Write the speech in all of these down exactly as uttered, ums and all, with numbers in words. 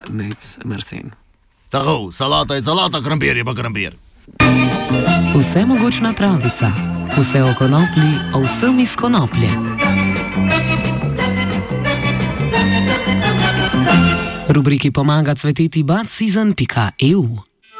Nec Marcen. Tako, salata je salata, krompir je pa krompir. Vsemogočna travica, vse o konoplji, o vsem iz konoplje. Rubriki pomaga cveteti budseason pika e u.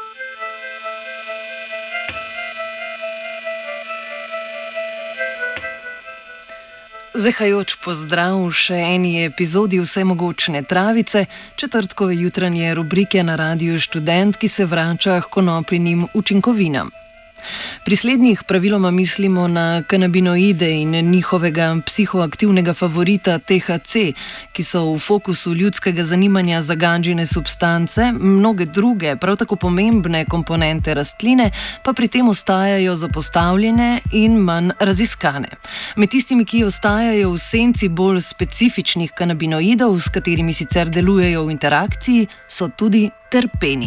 Zahajoč pozdrav v še eni epizodi Vsemogočne travice, četrtkove jutranje rubrike na Radiu Študent, ki se vrača k konopljinim učinkovinam. Pri slednjih praviloma mislimo na kanabinoide in njihovega psihoaktivnega favorita T H C, ki so v fokusu ljudskega zanimanja za ganžine substance, mnoge druge, prav tako pomembne komponente rastline pa pri tem ostajajo zapostavljene in manj raziskane. Med tistimi, ki ostajajo v senci bolj specifičnih kanabinoidov, s katerimi sicer delujejo v interakciji, so tudi terpeni.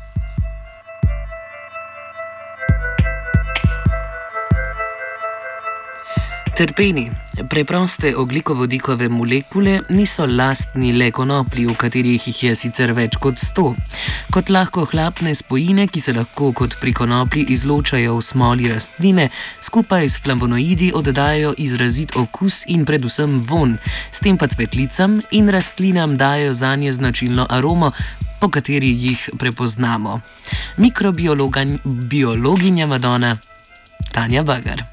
Terpeni, preproste ogljikovodikove molekule, niso lastni le konoplji, v katerih jih je sicer več kot sto. Kot lahko hlapne spojine, ki se lahko kot pri konoplji izločajo v smoli rastline, skupaj s flavonoidi oddajajo izrazit okus in predvsem vonj, s tem pa cvetlicam in rastlinam dajo zanje značilno aromo, po kateri jih prepoznamo. Mikrobiologinja Madonna Tanja Bagar.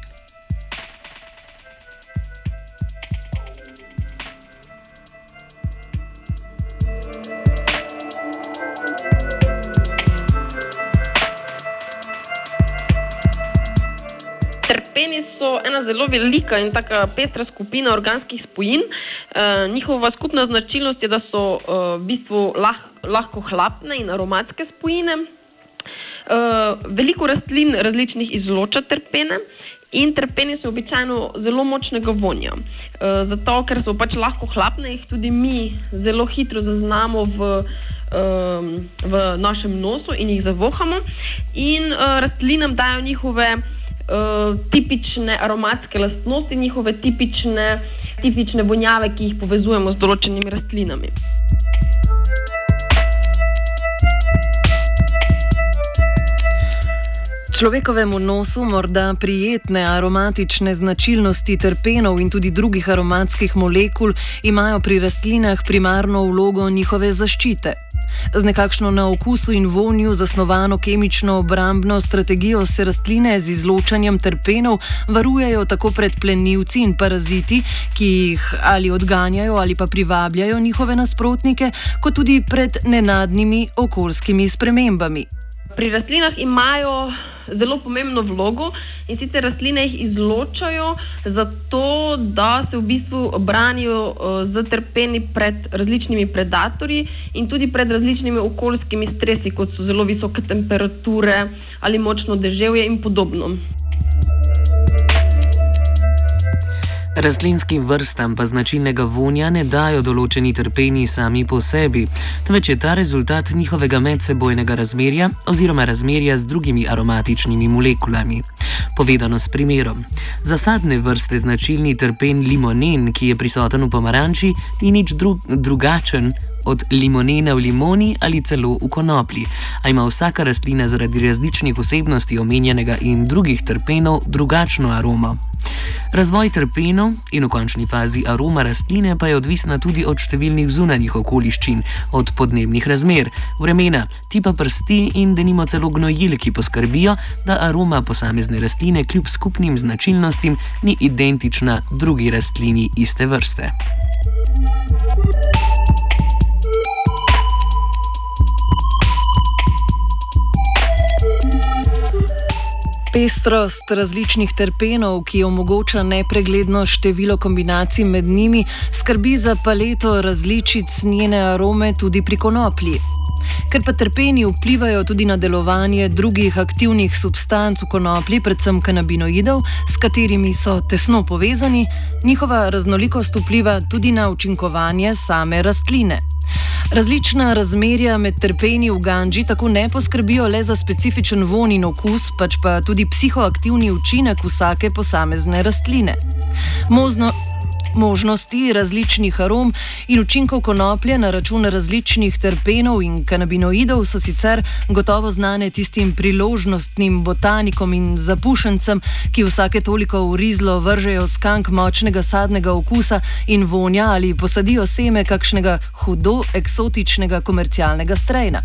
Terpeni so ena zelo velika in taka pestra skupina organskih spojin. E, njihova skupna značilnost je, da so e, v bistvu lah, lahko hlapne in aromatske spojine. E, veliko rastlin različnih izloča terpene in terpeni so običajno zelo močnega vonja. E, zato, ker so pač lahko hlapne, jih tudi mi zelo hitro zaznamo v, e, v našem nosu in jih zavohamo. In e, rastlinam dajo njihove Uh, tipične aromatske lastnosti, njihove tipične, tipične vonjave, ki jih povezujemo z določenimi rastlinami. Človekovemu nosu morda prijetne aromatične značilnosti terpenov in tudi drugih aromatskih molekul imajo pri rastlinah primarno vlogo njihove zaščite. Z nekakšno na okusu in vonju zasnovano kemično obrambno strategijo se rastline z izločanjem terpenov varujejo tako pred plenilci in paraziti, ki jih ali odganjajo ali pa privabljajo njihove nasprotnike, kot tudi pred nenadnimi okoljskimi spremembami. Pri rastlinah imajo zelo pomembno vlogo in sicer rastline jih izločajo zato, da se v bistvu branijo z terpeni pred različnimi predatorji in tudi pred različnimi okoljskimi stresi, kot so zelo visoke temperature ali močno deževje in podobno. Rastlinskim vrstam pa značilnega vonja ne dajo določeni terpeni sami po sebi, temveč je ta rezultat njihovega medsebojnega razmerja oziroma razmerja z drugimi aromatičnimi molekulami. Povedano s primerom. Za sadne vrste značilni terpen limonen, ki je prisoten v pomaranči, ni nič dru- drugačen od limonena v limoni ali celo v konoplji, a ima vsaka rastlina zaradi različnih osebnosti omenjenega in drugih terpenov drugačno aromo. Razvoj terpenov in v končni fazi aroma rastline pa je odvisna tudi od številnih zunanjih okoliščin, od podnebnih razmer, vremena, tipa prsti in denimo celo gnojil, ki poskrbijo, da aroma posamezne rastline kljub skupnim značilnostim ni identična drugi rastlini iste vrste. Pestrost različnih terpenov, ki omogoča nepregledno število kombinacij med njimi, skrbi za paleto različic njene arome tudi pri konoplji. Ker pa terpeni vplivajo tudi na delovanje drugih aktivnih substanc v konoplji, predvsem kanabinoidov, s katerimi so tesno povezani, njihova raznolikost vpliva tudi na učinkovanje same rastline. Različna razmerja med terpeni v ganži tako ne poskrbijo le za specifičen vonj in okus, pač pa tudi psihoaktivni učinek vsake posamezne rastline. Možno Možnosti različnih arom in učinkov konoplje na račun različnih terpenov in kanabinoidov so sicer gotovo znane tistim priložnostnim botanikom in zapušencem, ki vsake toliko v rizlo vržejo skank močnega sadnega okusa in vonja ali posadijo seme kakšnega hudo eksotičnega komercialnega strejna.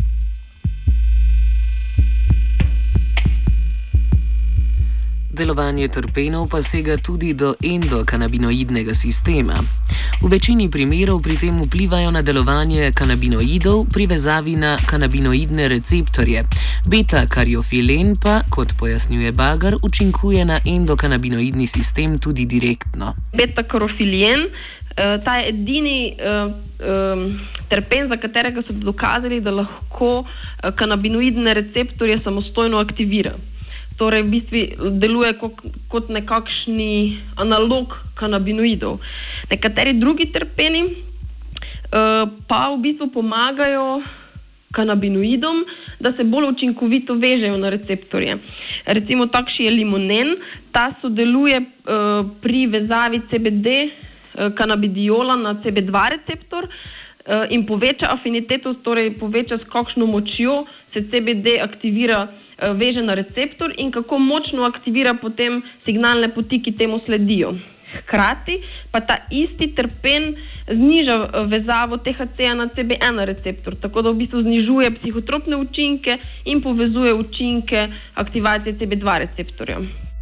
Delovanje terpenov pa sega tudi do endokanabinoidnega sistema. V večini primerov pri tem vplivajo na delovanje kanabinoidov pri vezavi na kanabinoidne receptorje. Beta-kariofilen pa, kot pojasnjuje Bagar, učinkuje na endokanabinoidni sistem tudi direktno. Beta-kariofilen, ta je edini uh, um, terpen, za katerega so dokazali, da lahko kanabinoidne receptorje samostojno aktivira. Torej, v bistvu deluje kot, kot nekakšni analog kanabinoidov. Nekateri drugi terpeni uh, pa v bistvu pomagajo kanabinoidom, da se bolj učinkovito vežejo na receptorje. Recimo takšen je limonen, ta sodeluje uh, pri vezavi C B D uh, kanabidiola na C B dva receptor uh, in poveča afiniteto, torej poveča s kakšno močjo se C B D aktivira, veže na receptor in kako močno aktivira potem signalne poti, ki temu sledijo. Hkrati pa ta isti terpen zniža vezavo T H C-ja na C B ena receptor, tako da v bistvu znižuje psihotropne učinke in povezuje učinke aktivacije C B dva receptorja.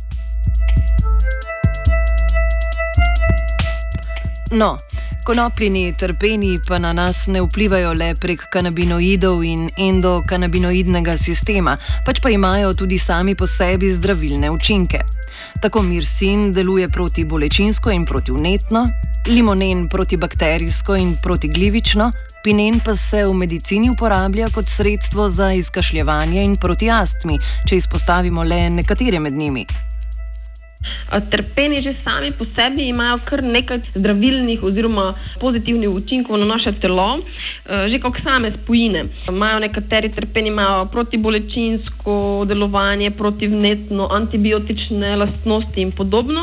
No, konopljini terpeni pa na nas ne vplivajo le prek kanabinoidov in endokanabinoidnega sistema, pač pa imajo tudi sami po sebi zdravilne učinke. Tako mirsin deluje protibolečinsko in protivnetno, limonen protibakterijsko in protiglivično, pinen pa se v medicini uporablja kot sredstvo za izkašljevanje in proti astmi, če izpostavimo le nekatere med njimi. Terpeni že sami po sebi imajo kar nekaj zdravilnih oziroma pozitivnih učinkov na naše telo, že kot same spojine. Imajo nekateri terpeni imajo protibolečinsko delovanje, protivnetno, antibiotične lastnosti in podobno.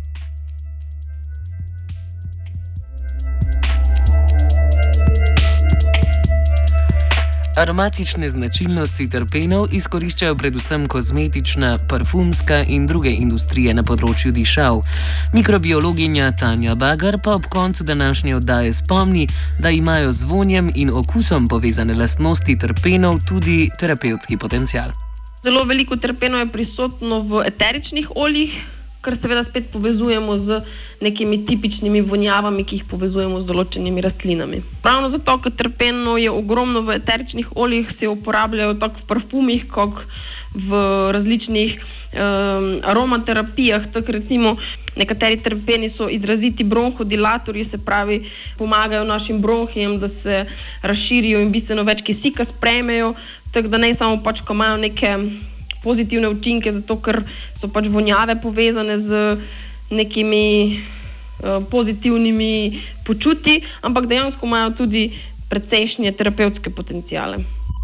Aromatične značilnosti terpenov izkoriščajo predvsem kozmetična, parfumska in druge industrije na področju dišav. Mikrobiologinja Tanja Bagar pa ob koncu današnje oddaje spomni, da imajo z vonjem in okusom povezane lastnosti terpenov tudi terapevtski potencial. Zelo veliko terpenov je prisotno v eteričnih oljih, kar seveda spet povezujemo z nekimi tipičnimi vonjavami, ki jih povezujemo z določenimi rastlinami. Ravno zato, ker terpenov je ogromno v eteričnih oljih, se uporabljajo tako v parfumih, kot v različnih um, aromaterapijah. Tako recimo nekateri terpeni so izraziti bronhodilatorji, se pravi, pomagajo našim bronhijem, da se razširijo in bistveno več kisika sprejmejo, tako da ne samo pač, ko imajo neke pozitivne učinke, zato ker so pač vonjave povezane z nekimi uh, pozitivnimi počuti, ampak dejansko imajo tudi precejšnje terapevtske potenciale.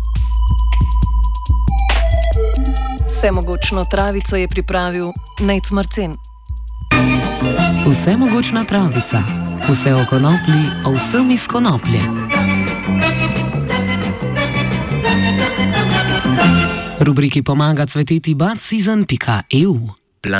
Vsemogočno travico je pripravil Nejc Marcen. Vsemogočna travica. Vse o konoplji, o vsem iz konoplje. Rubriki pomaga cveteti bud season pika e u